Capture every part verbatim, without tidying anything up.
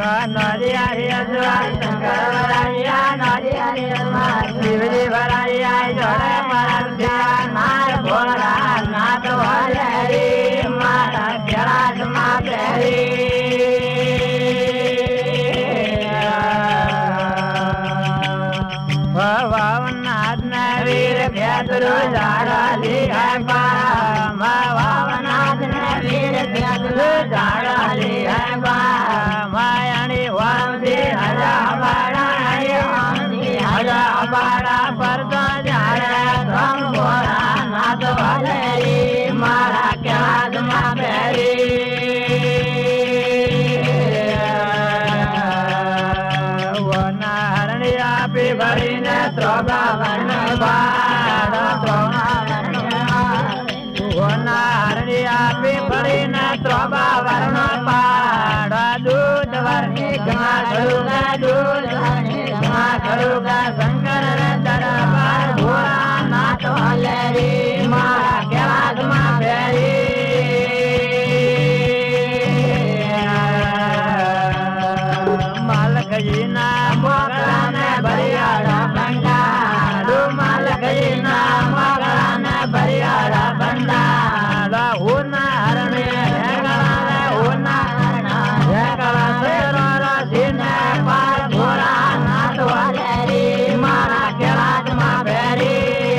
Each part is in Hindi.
नदी हरि अजवार शंकर भराइया नदी हरि अजवार शिवजी भराइया जोड़े परम ध्यान नाथ भोला नाथ भोले हरि मारा कैलाश मात हरि भावनाथ ने वीर भ्यातरु झाड़ा ली है पारा भावनाथ ने वीर भ्यातरु झाड़ा ली है पारा मायाणी वामदी हजा हमारा हरि हजा हमारा पर तो झाड़ा धम भोला नाथ भोले हरि मारा कैलाश मात हरि भरी ने त्रोबा वन बाड़ त्रोबा वन हरिया पे भरी ने त्रोबा वरण पाड़ दूध वर्णी घा करूँगा दूध वर्णी घा करूँगा शंकर दरबार भोला नाथ भोले हरि मारा कैलाश मात हरि मालक जी ना मोगरा ने बरियाड़ा बंडारो मालक जी ना मोगरा ने बरियाड़ा बंडारो होना हरण हेगड़ा होना हेगड़ा तेरो राशि ने पार भोला नाथ भोले हरि मारा कैलाश मात हरि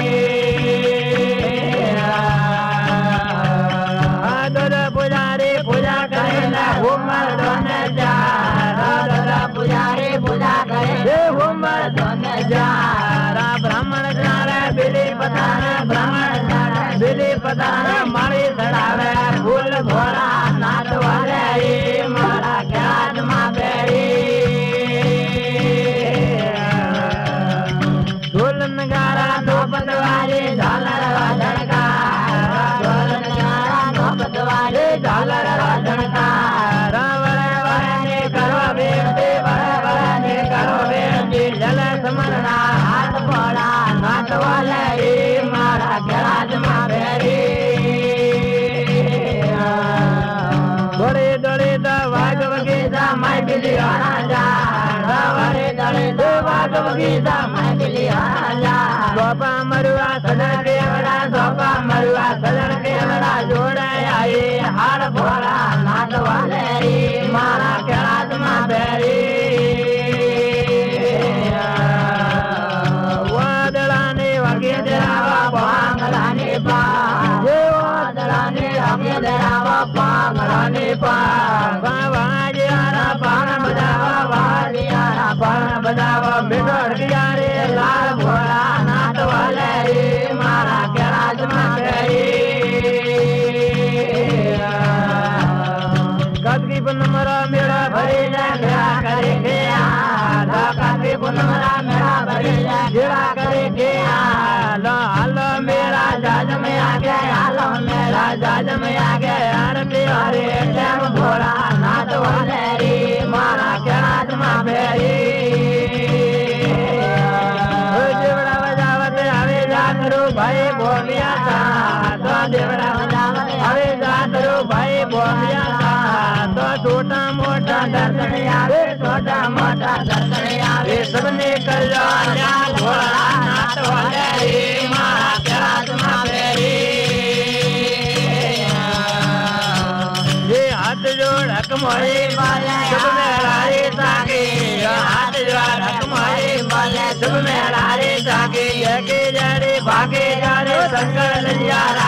दूध पुजारी पूजा करे ना उमर दोने जा पुजारी पूजा करे उमर दोने जा ब्राह्मण जाने बिली पताने ब्राह्मण जाने बिली पताने मारी चढ़ावे फूल भोला नाथ भोले हरि मारा कैलाश मात हरि ढोल नगारा नौबत वाली झालर वादनका ढोल नगारा नौबत वाली झालर वादनका बड़े बड़े ने करो बेनती बड़े बड़े ने करो बेनती जल समरना हाथ भोला नाथ भोले हरि मारा कैलाश मात हरि दौड़े दौड़े द भाग बगीचा मैं बिली आना जा दौड़े दौड़े द भाग बगीचा मैं बिली आना जा सोपा मरुआ सजन के बड़ा सोपा मरुआ सजन के बड़ा जोड़े आई हार भोला नाथ भोले हरि मारा कैलाश मात हरि वादलाने वगे देरावा पांगलाने पा ये वादलाने वगे देरावा पांगलाने पा बाबाजी आरा पान बजावा बाबाजी आरा पान बजावा बिगड़ गया रे लाल भोला नाथ भोले हरि मारा कैलाश मात हरि कदकी पुनमरा मेरा भरी जा मेरा करे के आ कदकी पुनमरा मेरा भरी जा मेरा करे के आ लो हालो मेरा जाज में आ गया हालो मेरा जाज में आ गया यार प्यारे टैम भोला नाथ भोले हरि मारा कैलाश मात हरि देवड़ा बजावत हवे जातरू भाई बोलिया था तो देवड़ा बजावत हवे जातरू भाई बोलिया था तो छोटा मोटा दर्शन आवे छोटा मोटा दर्शन आवे सबने कल्याण भोला नाथ भोले हरि मारा कैलाश मात हरि ये हाथ जोड़ मोरे बाले सब मेहरारे सागे हाथ जोड़ मोरे बाले सब मेहरारे सागे यके जड़े भागे जारे शंकर लजिया